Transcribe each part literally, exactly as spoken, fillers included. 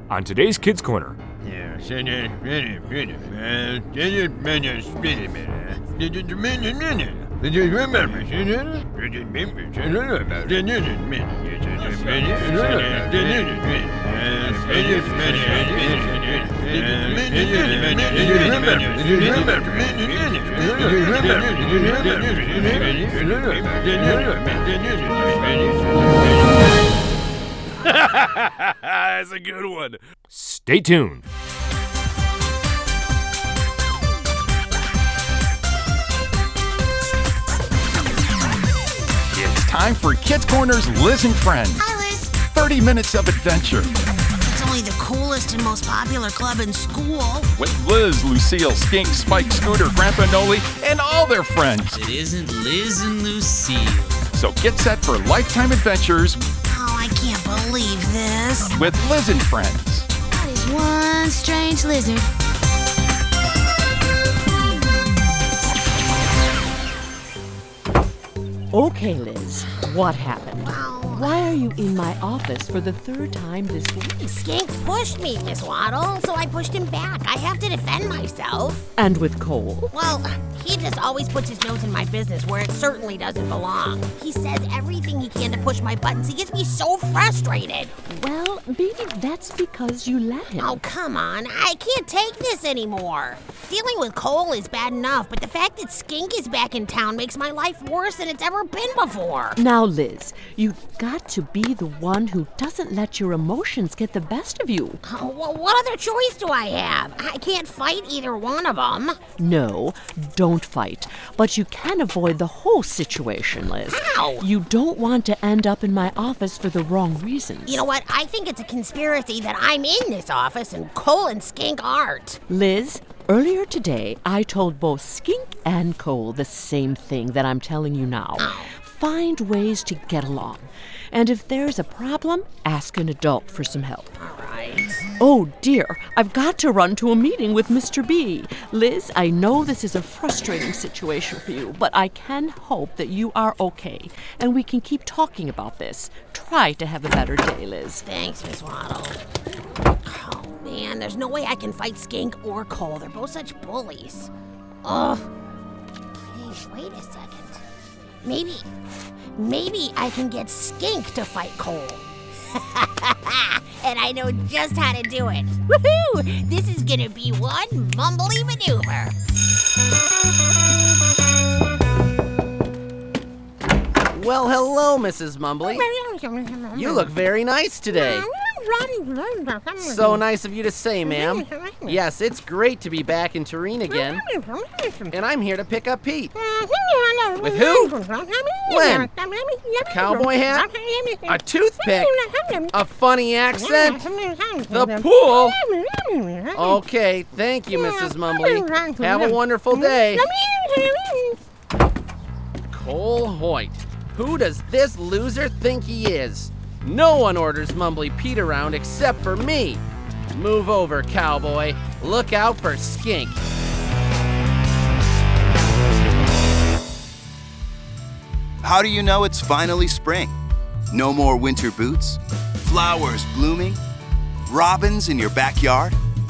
on today's Kids Corner. That's a good one. Stay tuned. It's time for Kids Corner's Liz and Friends. Hi, Liz. thirty minutes of adventure. It's only the coolest and most popular club in school. With Liz, Lucille, Skink, Spike, Scooter, Grandpa Noli, and all their friends. It isn't Liz and Lucille. So get set for lifetime adventures Oh, I can't believe this. with Liz and Friends. That is one strange lizard. Okay, Liz, what happened? Why are you in my office for the third time this week? Skink pushed me, Miss Waddle, so I pushed him back. I have to defend myself. And with Cole? Well, he just always puts his nose in my business where it certainly doesn't belong. He says everything he can to push my buttons. He gets me so frustrated. Well, maybe that's because you let him. Oh, come on. I can't take this anymore. Dealing with Cole is bad enough, but the fact that Skink is back in town makes my life worse than it's ever been before. Now, Liz, you've got to be the one who doesn't let your emotions get the best of you. Oh, well, what other choice do I have? I can't fight either one of them. No, don't fight. But you can avoid the whole situation, Liz. How? You don't want to end up in my office for the wrong reasons. You know what? I think it's a conspiracy that I'm in this office and Cole and Skink aren't. Liz, earlier today, I told both Skink and Cole the same thing that I'm telling you now. Oh. Find ways to get along. And if there's a problem, ask an adult for some help. All right. Oh, dear, I've got to run to a meeting with Mister B. Liz, I know this is a frustrating situation for you, but I can hope that you are okay, and we can keep talking about this. Try to have a better day, Liz. Thanks, Miss Waddle. Oh, man, there's no way I can fight Skink or Cole. They're both such bullies. Ugh. Hey, wait a second. Maybe, maybe I can get Skink to fight Cole. And I know just how to do it. Woohoo! This is gonna be one mumbly maneuver. Well, hello, Missus Mumbly. You look very nice today. So nice of you to say, ma'am. Yes, it's great to be back in Turin again. And I'm here to pick up Pete. With who? When? A cowboy hat? A toothpick? A funny accent? The pool? Okay, thank you, Missus Mumbly. Have a wonderful day. Cole Hoyt. Who does this loser think he is? No one orders Mumbly Pete around except for me. Move over, cowboy. Look out for Skink. How do you know it's finally spring? No more winter boots? Flowers blooming? Robins in your backyard?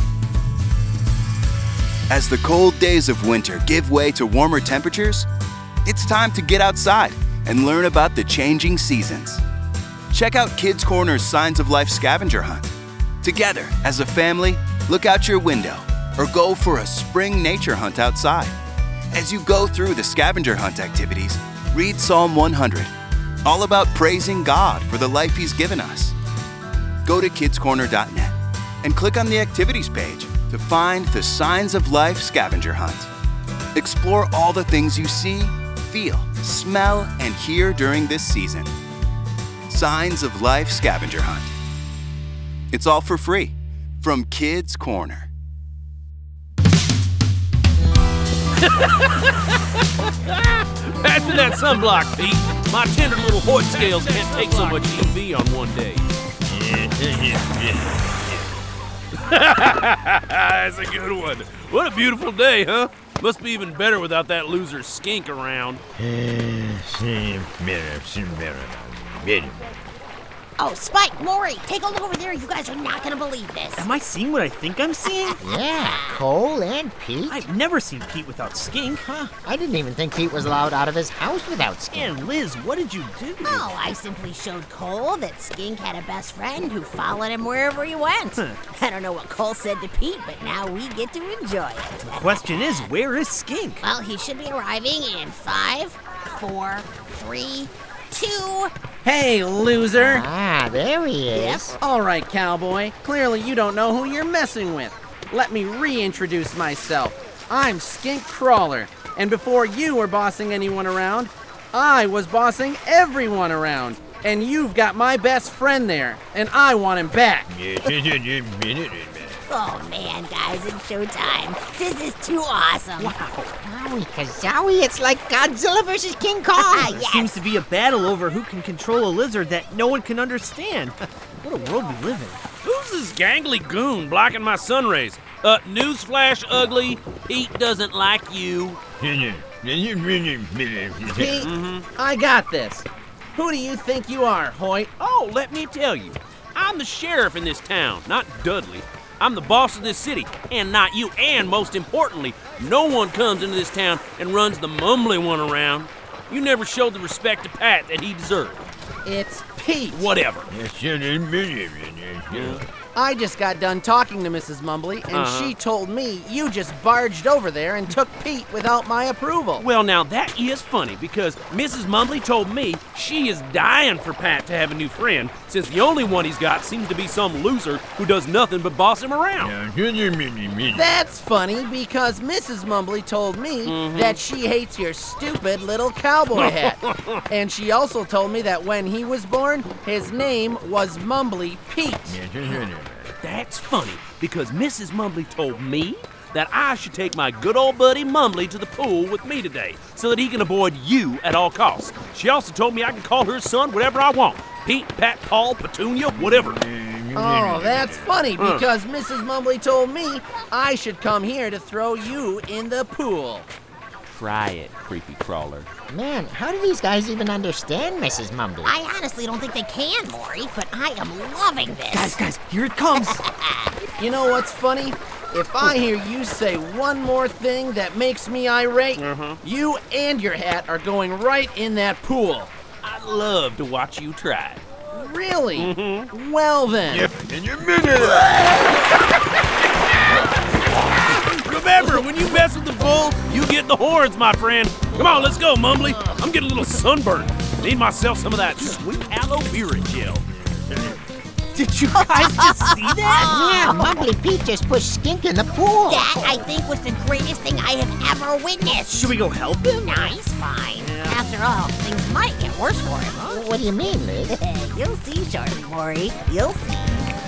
As the cold days of winter give way to warmer temperatures, it's time to get outside and learn about the changing seasons. Check out Kids Corner's Signs of Life scavenger hunt. Together, as a family, look out your window or go for a spring nature hunt outside. As you go through the scavenger hunt activities, read Psalm one hundred, all about praising God for the life He's given us. Go to kids corner dot net and click on the activities page to find the Signs of Life scavenger hunt. Explore all the things you see, feel, smell, and hear during this season. Signs of Life scavenger hunt. It's all for free from Kids Corner. Pass me that sunblock, Pete. My tender little Hoyt scales can't take so much U V on one day. That's a good one. What a beautiful day, huh? Must be even better without that loser Skink around. Oh, Spike, Maury, take a look over there. You guys are not gonna believe this. Am I seeing what I think I'm seeing? Yeah, Cole and Pete. I've never seen Pete without Skink. Huh, I didn't even think Pete was allowed out of his house without Skink. And Liz, what did you do? Oh, I simply showed Cole that Skink had a best friend who followed him wherever he went. I don't know what Cole said to Pete, but now we get to enjoy it. The question is, where is Skink? Well, he should be arriving in five, four, three, two. Hey, loser! Ah, there he is. Yep. All right, cowboy. Clearly you don't know who you're messing with. Let me reintroduce myself. I'm Skink Crawler, and before you were bossing anyone around, I was bossing everyone around. And you've got my best friend there, and I want him back. Oh man, guys, it's showtime. This is too awesome. Wowie kazowie, it's like Godzilla versus King Kong. Ah, There yes. seems to be a battle over who can control a lizard that no one can understand. What a world we live in. Who's this gangly goon blocking my sun rays? Uh, newsflash, ugly. Pete doesn't like you. Pete, I got this. Who do you think you are, Hoyt? Oh, let me tell you. I'm the sheriff in this town, not Dudley. I'm the boss of this city, and not you. And most importantly, no one comes into this town and runs the mumbly one around. You never showed the respect to Pat that he deserved. It's Pete. Whatever. I just got done talking to Missus Mumbly, and Uh-huh. she told me you just barged over there and took Pete without my approval. Well, now that is funny because Missus Mumbly told me she is dying for Pat to have a new friend since the only one he's got seems to be some loser who does nothing but boss him around. That's funny because Missus Mumbly told me that she hates your stupid little cowboy hat. And she also told me that when he was born, his name was Mumbly Pete. That's funny because Missus Mumbly told me that I should take my good old buddy Mumbly to the pool with me today so that he can avoid you at all costs. She also told me I can call her son whatever I want. Pete, Pat, Paul, Petunia, whatever. Oh, that's funny because Missus Mumbly told me I should come here to throw you in the pool. Try it, creepy crawler. Man, how do these guys even understand Missus Mumbly? I honestly don't think they can, Maury, but I am loving this. Guys, guys, here it comes. You know what's funny? If I hear you say one more thing that makes me irate, you and your hat are going right in that pool. I'd love to watch you try. Really? Well then. Remember, when you mess with the bull, you get the horns, my friend. Come on, let's go, Mumbly. I'm getting a little sunburned. Need myself some of that sweet aloe vera gel. Did you guys just see that? Yeah, Mumbly Pete just pushed Skink in the pool. That, I think, was the greatest thing I have ever witnessed. Should we go help him? Nice, fine. After all, things might get worse for him, huh? What do you mean, Liz? You'll see shortly, Maury. You'll see.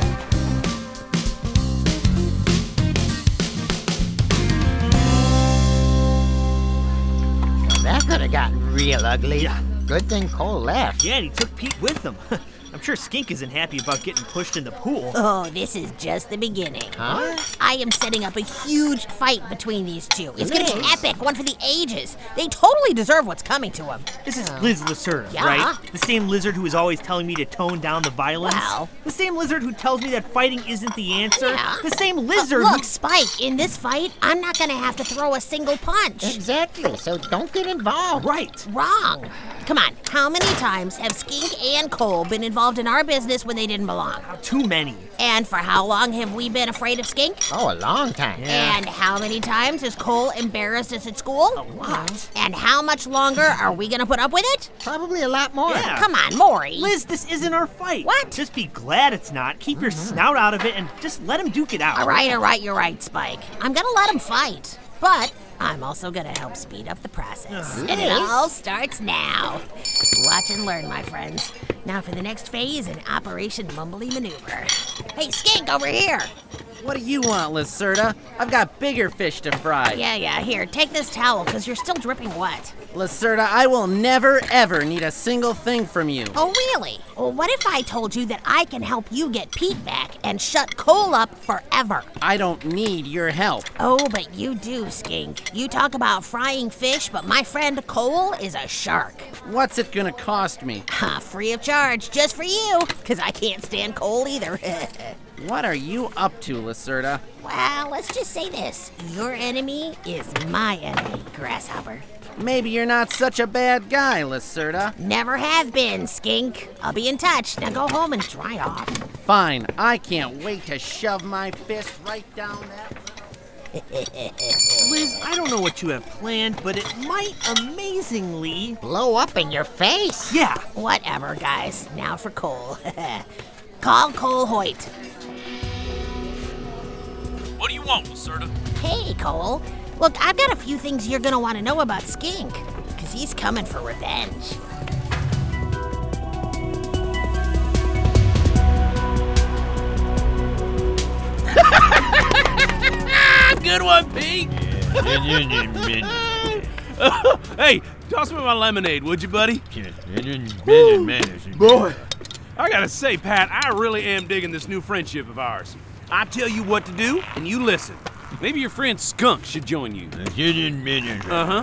That could have gotten real ugly. Yeah. Good thing Cole left. Yeah, and he took Pete with him. I'm sure Skink isn't happy about getting pushed in the pool. Oh, this is just the beginning. Huh? I am setting up a huge fight between these two. It's gonna be Liz. epic, one for the ages. They totally deserve what's coming to them. This is Liz Lucerne, Yeah. right? The same lizard who is always telling me to tone down the violence. Well. The same lizard who tells me that fighting isn't the answer. Yeah. The same But lizard look, who... Spike, in this fight, I'm not gonna have to throw a single punch. Exactly, so don't get involved. Right. Wrong. Come on, how many times have Skink and Cole been involved in our business when they didn't belong? Too many. And for how long have we been afraid of Skink? Oh, a long time. And how many times has Cole embarrassed us at school? A lot. And how much longer are we gonna put up with it? Probably a lot more. Yeah. Come on, Maury. Liz, this isn't our fight. What? Just be glad it's not. Keep your snout out of it and just let him duke it out. All right, all right, you're right, Spike. I'm gonna let him fight. But I'm also gonna help speed up the process. And it all starts now. Watch and learn, my friends. Now for the next phase in Operation Mumbly Maneuver. Hey, Skink, over here. What do you want, Lacerda? I've got bigger fish to fry. Yeah, yeah, here, take this towel, because you're still dripping wet. Lacerda, I will never, ever need a single thing from you. Oh, really? Well, what if I told you that I can help you get Pete back and shut Cole up forever? I don't need your help. Oh, but you do, Skink. You talk about frying fish, but my friend Cole is a shark. What's it gonna cost me? Ha, free of charge, just for you, because I can't stand Cole either. What are you up to, Lacerda? Well, let's just say this. Your enemy is my enemy, Grasshopper. Maybe you're not such a bad guy, Lacerda. Never have been, Skink. I'll be in touch. Now go home and dry off. Fine. I can't wait to shove my fist right down that... Liz, I don't know what you have planned, but it might amazingly... Blow up in your face? Yeah. Whatever, guys. Now for Cole. Call Cole Hoyt. What do you want, Lacerda? Hey, Cole. Look, I've got a few things you're gonna want to know about Skink, because he's coming for revenge. Good one, Pete. Hey, toss me my lemonade, would you, buddy? Boy, I gotta say, Pat, I really am digging this new friendship of ours. I tell you what to do, and you listen. Maybe your friend Skunk should join you. Uh-huh.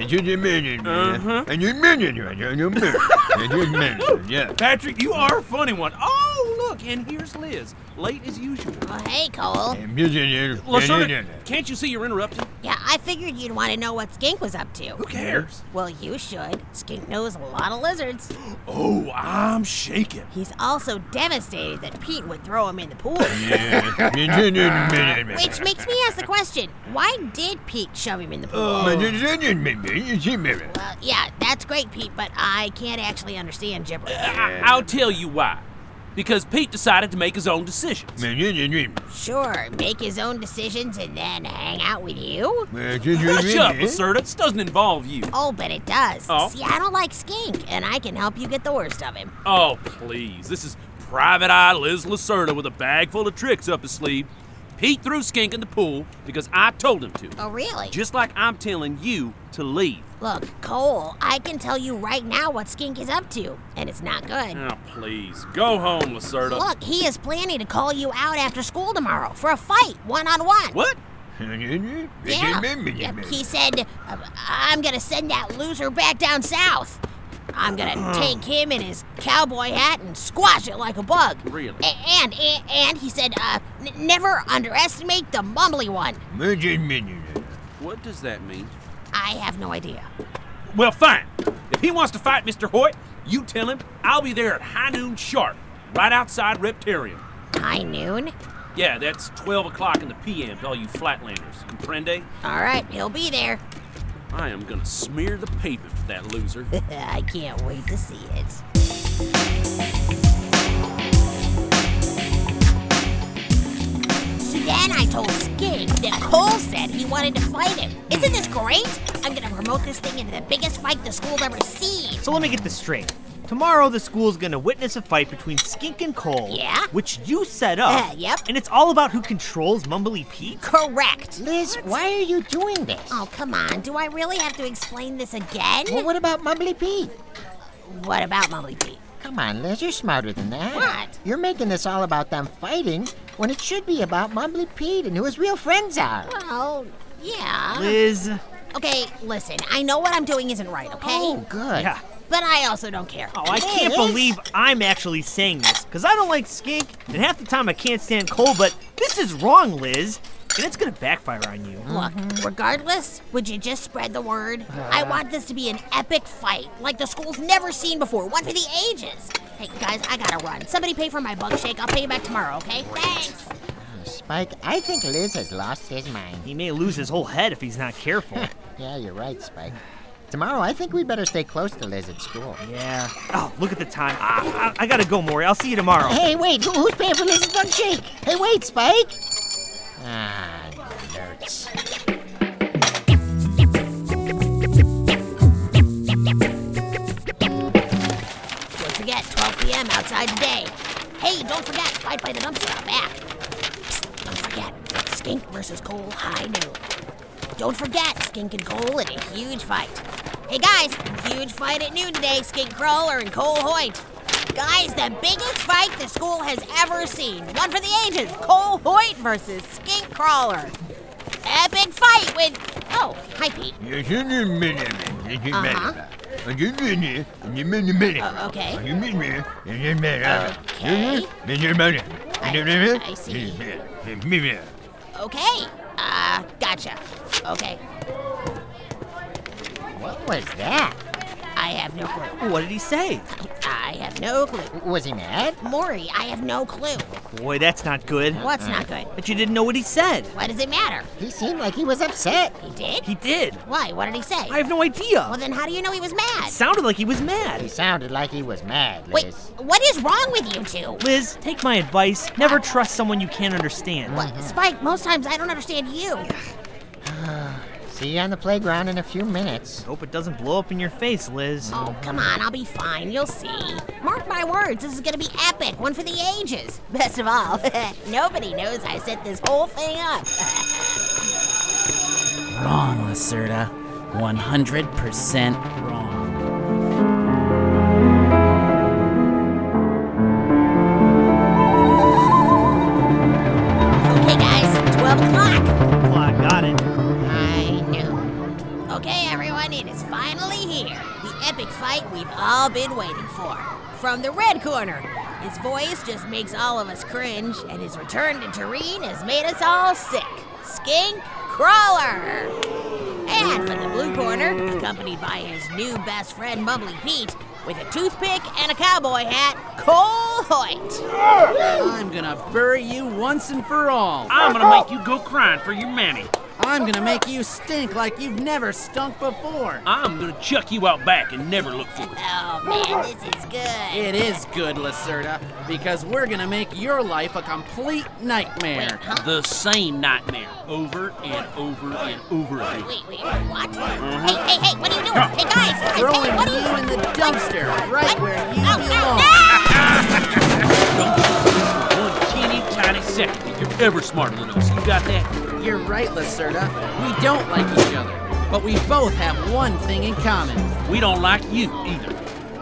Uh-huh. Patrick, you are a funny one. Oh, look, and here's Liz, late as usual. Well, hey, Cole. Lacerda, can't you see you're interrupting? Yeah, I figured you'd want to know what Skink was up to. Who cares? Well, you should. Skink knows a lot of lizards. Oh, I'm shaking. He's also devastated that Pete would throw him in the pool. Which makes me ask the question, why did Pete shove him in the pool? Uh, Well, yeah, that's great, Pete, but I can't actually understand gibberish. I- I'll tell you why. Because Pete decided to make his own decisions. Sure, make his own decisions and then hang out with you? Hush up, Lacerda. This doesn't involve you. Oh, but it does. Oh. See, I don't like Skink, and I can help you get the worst of him. Oh, please. This is Private Eye Liz Lacerda with a bag full of tricks up his sleeve. Pete threw Skink in the pool because I told him to. Oh, really? Just like I'm telling you to leave. Look, Cole, I can tell you right now what Skink is up to, and it's not good. Oh, please. Go home, Lacerda. Look, he is planning to call you out after school tomorrow for a fight, one-on-one. What? Yeah. Yep, he said, uh, I'm gonna send that loser back down south. I'm gonna take him in his cowboy hat and squash it like a bug. Really? A- and, and and he said, uh, n- never underestimate the mumbly one. What does that mean? I have no idea. Well, fine. If he wants to fight Mister Hoyt, you tell him I'll be there at high noon sharp, right outside Reptarium. High noon? Yeah, that's twelve o'clock in the P M to all you flatlanders. Comprende? All right, he'll be there. I am gonna smear the pavement for that loser. I can't wait to see it. So then I told Skink that Cole said he wanted to fight him. Isn't this great? I'm gonna promote this thing into the biggest fight the school's ever seen. So let me get this straight. Tomorrow, the school's gonna witness a fight between Skink and Cole. Yeah? Which you set up. Uh, yep. And it's all about who controls Mumbly Pete? Correct. Liz, why are you doing this? Oh, come on. Do I really have to explain this again? Well, what about Mumbly Pete? What about Mumbly Pete? Come on, Liz, you're smarter than that. What? You're making this all about them fighting when it should be about Mumbly Pete and who his real friends are. Well, yeah. Liz. Okay, listen. I know what I'm doing isn't right, okay? Oh, good. Yeah. But I also don't care. Oh, I Hey, can't Liz. believe I'm actually saying this, because I don't like Skink, and half the time I can't stand Cole, but this is wrong, Liz, and it's gonna backfire on you. Look, regardless, would you just spread the word? I want this to be an epic fight, like the school's never seen before, one for the ages. Hey, guys, I gotta run. Somebody pay for my bug shake. I'll pay you back tomorrow, okay? Thanks. Spike, I think Liz has lost his mind. He may lose his whole head if he's not careful. Yeah, you're right, Spike. Tomorrow, I think we better stay close to Liz at school. Yeah. Oh, look at the time. I, I, I gotta go, Maury. I'll see you tomorrow. Hey, wait, who, who's paying for Liz's bug shake? Hey, wait, Spike! Ah, nerds. Don't forget, twelve p.m. outside today. Hey, don't forget, fight by the dumpster out back. Psst, Don't forget, Skink versus Cole high noon. Don't forget, Skink and Cole in a huge fight. Hey guys, huge fight at noon today, Skink Crawler and Cole Hoyt. Guys, the biggest fight the school has ever seen. One for the ages, Cole Hoyt versus Skink Crawler. Epic fight with... Oh, hi, Pete. Uh-huh. Uh, okay. Okay. I, I see. Okay. Uh, gotcha. Okay. What was that? I have no clue. What did he say? I have no clue. Was he mad? Maury, I have no clue. Boy, that's not good. What's not good? But you didn't know what he said. Why does it matter? He seemed like he was upset. He did? He did. Why? What did he say? I have no idea. Well, then how do you know he was mad? It sounded like he was He mad. sounded like he was mad, Wait, Liz. what is wrong with you two? Liz, take my advice. Never trust someone you can't understand. What? Spike, most times I don't understand you. See you on the playground in a few minutes. Hope it doesn't blow up in your face, Liz. Oh, come on, I'll be fine. You'll see. Mark my words, this is gonna be epic. One for the ages. Best of all, nobody knows I set this whole thing up. Wrong, Lacerda. one hundred percent wrong. Okay, guys, twelve o'clock. Clock, got it. I knew. Okay, everyone, it is finally here. The epic fight we've all been waiting for. From the red corner, his voice just makes all of us cringe, and his return to Tureen has made us all sick. Skink Crawler! And from the blue corner, accompanied by his new best friend Mumbly Pete, with a toothpick and a cowboy hat, Cole Hoyt. I'm gonna bury you once and for all. I'm gonna make you go crying for your mammy. I'm gonna make you stink like you've never stunk before. I'm gonna chuck you out back and never look for it. Oh man, this is good. It is good, Lacerda, because we're gonna make your life a complete nightmare. Wait, huh? The same nightmare over and over and over again. Wait, wait, what? Hey, hey, hey, what are you doing? Hey, guys, guys, Throwing hey, what are you you in the dumpster, right What? where you Ow, belong. ow, One teeny tiny second if you're ever smarter than us. You got that? You're right, Lacerda. We don't like each other, but we both have one thing in common. We don't like you either.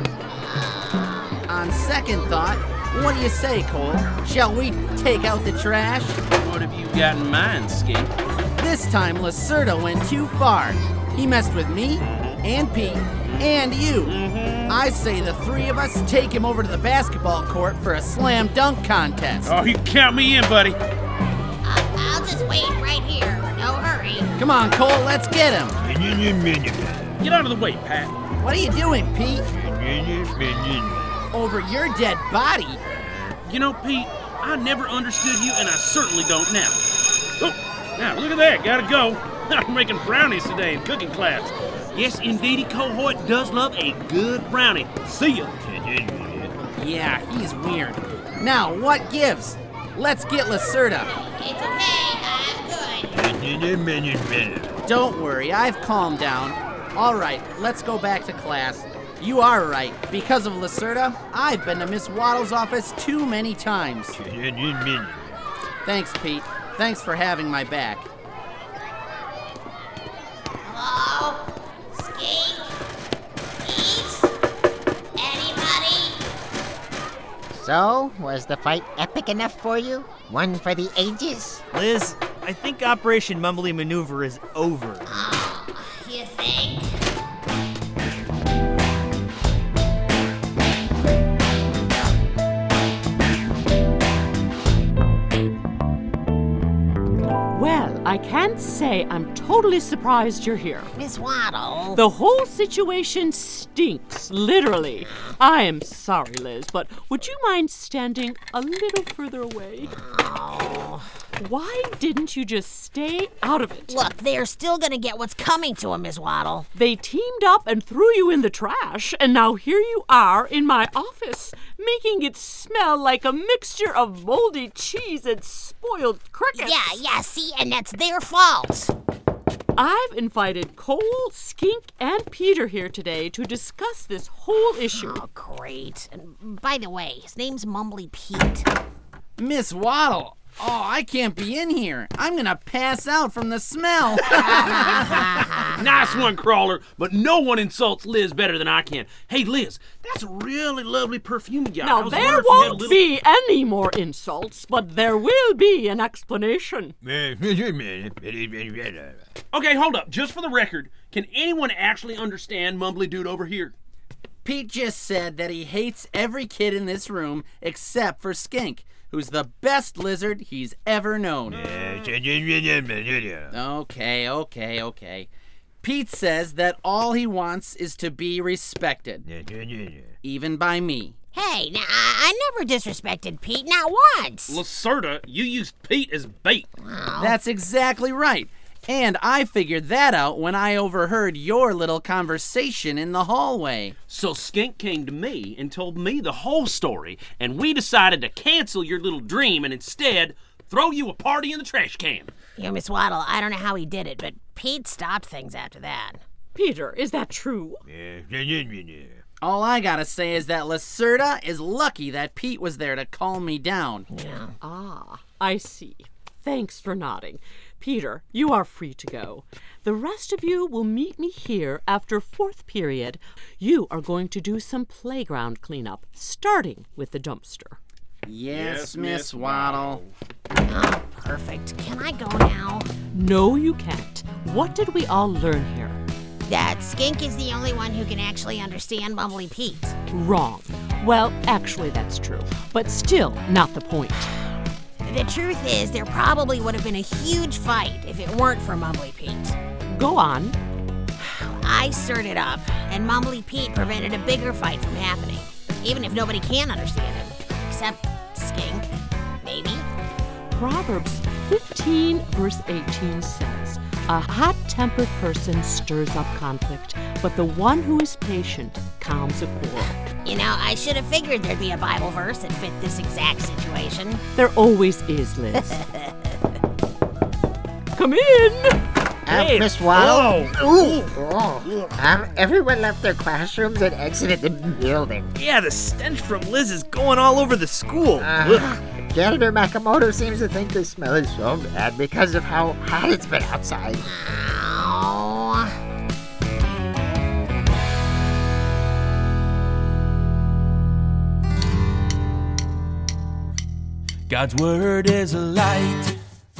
On second thought, what do you say, Cole? Shall we take out the trash? What have you got in mind, Skink? This time, Lacerda went too far. He messed with me, and Pete, and you. I say the three of us take him over to the basketball court for a slam dunk contest. Oh, you count me in, buddy. Uh, I'll just wait right here. No hurry. Come on, Cole, let's get him. Get out of the way, Pat. What are you doing, Pete? Over your dead body. You know, Pete, I never understood you, and I certainly don't now. Oh, now look at that. Gotta go. I'm making brownies today in cooking class. Yes, indeedy, Cole Hoyt does love a good brownie. See ya. Yeah, he's weird. Now, what gives? Let's get Lacerda. It's okay, I'm good. Don't worry, I've calmed down. All right, let's go back to class. You are right. Because of Lacerda, I've been to Miss Waddle's office too many times. Thanks, Pete. Thanks for having my back. Hello? Skink? Pete? Anybody? So, was the fight epic enough for you? One for the ages? Liz, I think Operation Mumbly Maneuver is over. Oh, you think? Well, I can't say I'm totally surprised you're here. Miss Waddle. The whole situation stinks, literally. I am sorry, Liz, but would you mind standing a little further away? Oh. Why didn't you just stay out of it? Look, they're still gonna get what's coming to them, Miss Waddle. They teamed up and threw you in the trash, and now here you are in my office, making it smell like a mixture of moldy cheese and spoiled crickets. Yeah, yeah, see, and that's their fault. I've invited Cole, Skink, and Peter here today to discuss this whole issue. Oh, great. And by the way, his name's Mumbly Pete. Miss Waddle, Oh, I can't be in here. I'm gonna pass out from the smell. Nice one, Crawler, but no one insults Liz better than I can. Hey, Liz, that's a really lovely perfume you got. I Now, was there wondering if you had a won't little- be any more insults, but there will be an explanation. Okay, hold up. Just for the record, can anyone actually understand Mumbly Dude over here? Pete just said that he hates every kid in this room except for Skink, who's the best lizard he's ever known. Okay, okay, okay. Pete says that all he wants is to be respected. Even by me. Hey, now, I I never disrespected Pete, not once. Lacerda, you used Pete as bait. That's exactly right. And I figured that out when I overheard your little conversation in the hallway. So Skink came to me and told me the whole story, and we decided to cancel your little dream and instead throw you a party in the trash can. You know, Miss Waddle, I don't know how he did it, but Pete stopped things after that. Peter, is that true? All I gotta say is that Lacerda is lucky that Pete was there to calm me down. Yeah. Ah, I see. Thanks for nodding. Peter, you are free to go. The rest of you will meet me here after fourth period. You are going to do some playground cleanup, starting with the dumpster. Yes, Miss Waddle. Oh, perfect. Can I go now? No, you can't. What did we all learn here? That Skink is the only one who can actually understand Mumbly Pete. Wrong. Well, actually, that's true. But still, not the point. The truth is, there probably would have been a huge fight if it weren't for Mumbly Pete. Go on. I stirred it up, and Mumbly Pete prevented a bigger fight from happening. Even if nobody can understand him. Except Skink, maybe. Proverbs fifteen, verse eighteen says, "A hot-tempered person stirs up conflict, but the one who is patient calms a quarrel." You know, I should have figured there'd be a Bible verse that fit this exact situation. There always is, Liz. Come in! Uh, Hey, Miss Waddle? whoa. Ooh. Oh. Um, everyone left their classrooms and exited the building. Yeah, the stench from Liz is going all over the school. Uh, Ugh. Janitor Makamoto seems to think the smell is so bad because of how hot it's been outside. Ow. God's word is a light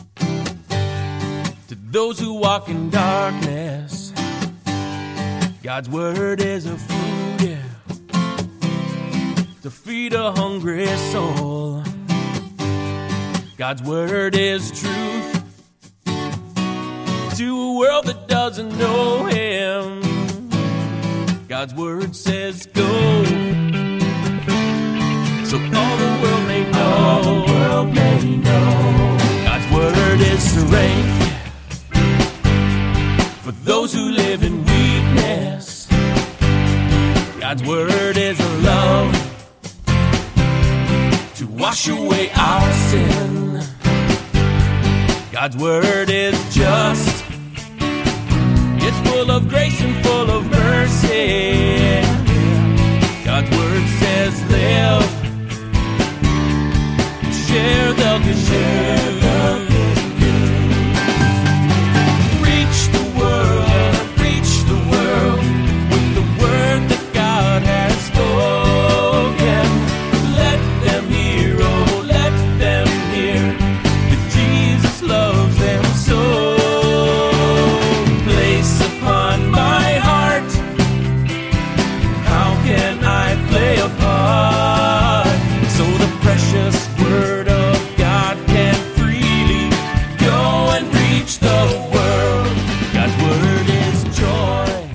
to those who walk in darkness. God's word is a food, yeah, to feed a hungry soul. God's word is truth to a world that doesn't know him. God's word says go, so all the world may know. All the world may know. God's word is strength for those who live in weakness. God's word is a love to wash away our sin. God's word is just, it's full of grace and full of mercy. God's word says live, share the good news. Reach the world, reach the world with the word that God has spoken. Let them hear, oh, let them hear that Jesus loves them so. Place upon my heart, how can I play a part? So the precious word of God can freely go and reach the world. God's word is joy.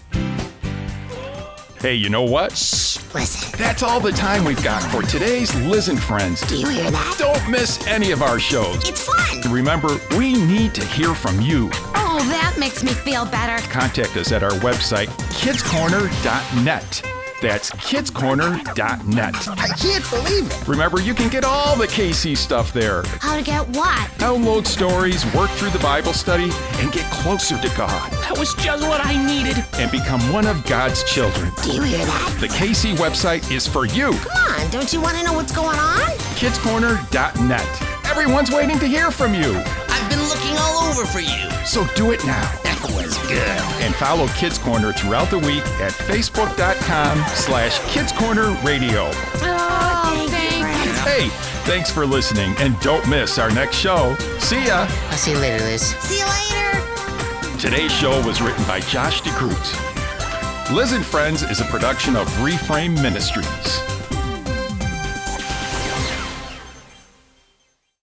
Hey, you know what? Listen. That's all the time we've got for today's Liz and Friends. Do you hear that? Don't miss any of our shows. It's fun. Remember, we need to hear from you. Oh, that makes me feel better. Contact us at our website, kids corner dot net. That's kids corner dot net. I can't believe it. Remember, you can get all the K C stuff there. How to get what? Download stories, work through the Bible study, and get closer to God. That was just what I needed. And become one of God's children. Do you hear that? The K C website is for you. Come on, don't you want to know what's going on? kids corner dot net. Everyone's waiting to hear from you. I've been looking all over for you. So do it now. That was good. And follow Kids Corner throughout the week at facebook.com slash Kids Corner Radio. Oh, thank you. Hey, thanks for listening, and don't miss our next show. See ya. I'll see you later, Liz. See you later. Today's show was written by Josh DeCruz. Liz and Friends is a production of Reframe Ministries.